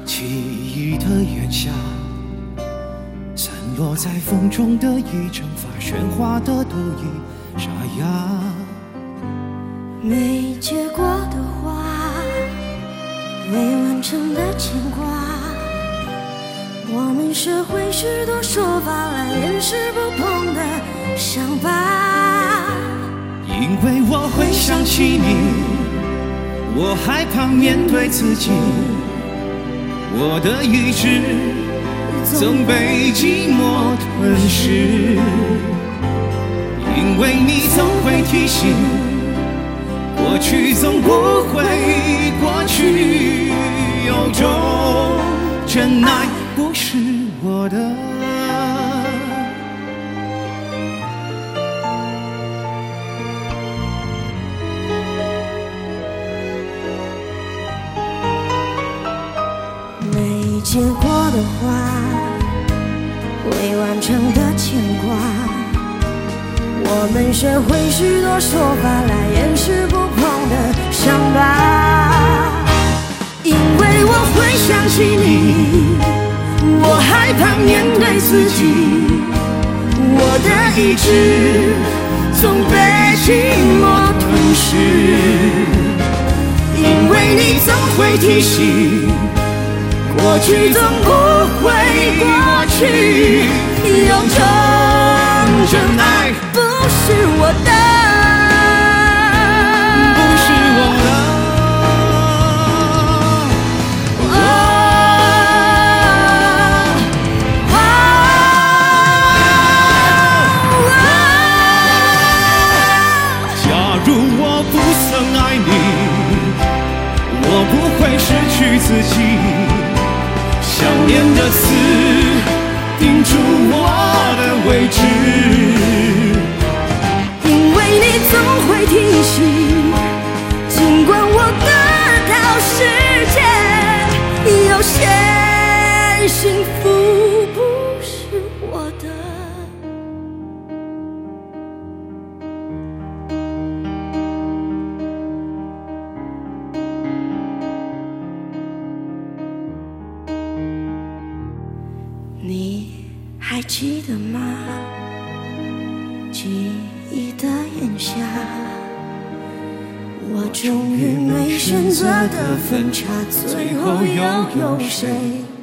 记忆的炎夏，散落在风中的一整发，喧哗的都已沙哑。 没结果的花，未完成的牵挂。我们学会许多说法来掩饰不碰的伤疤。 因为我会想起你，我害怕面对自己，我的意志总被寂寞吞噬。因为你总会提醒，过去总不会过去，有种真爱不是我的。 没结果的花，未完成的牵挂。我们学会许多说法来掩饰不碰的伤疤。因为我会想起你，我害怕面对自己，我的意志总被寂寞吞噬。因为你总会提醒，过去总不会过去，有种真爱不是我的， 不是我的。假如我不曾爱你，我不会失去自己。想念的刺钉住我的位置， 因为你总会提醒，尽管我得到世界，有些幸福不是我的。你还记得吗？记忆的炎夏，我终于没选择的分岔，最后又有谁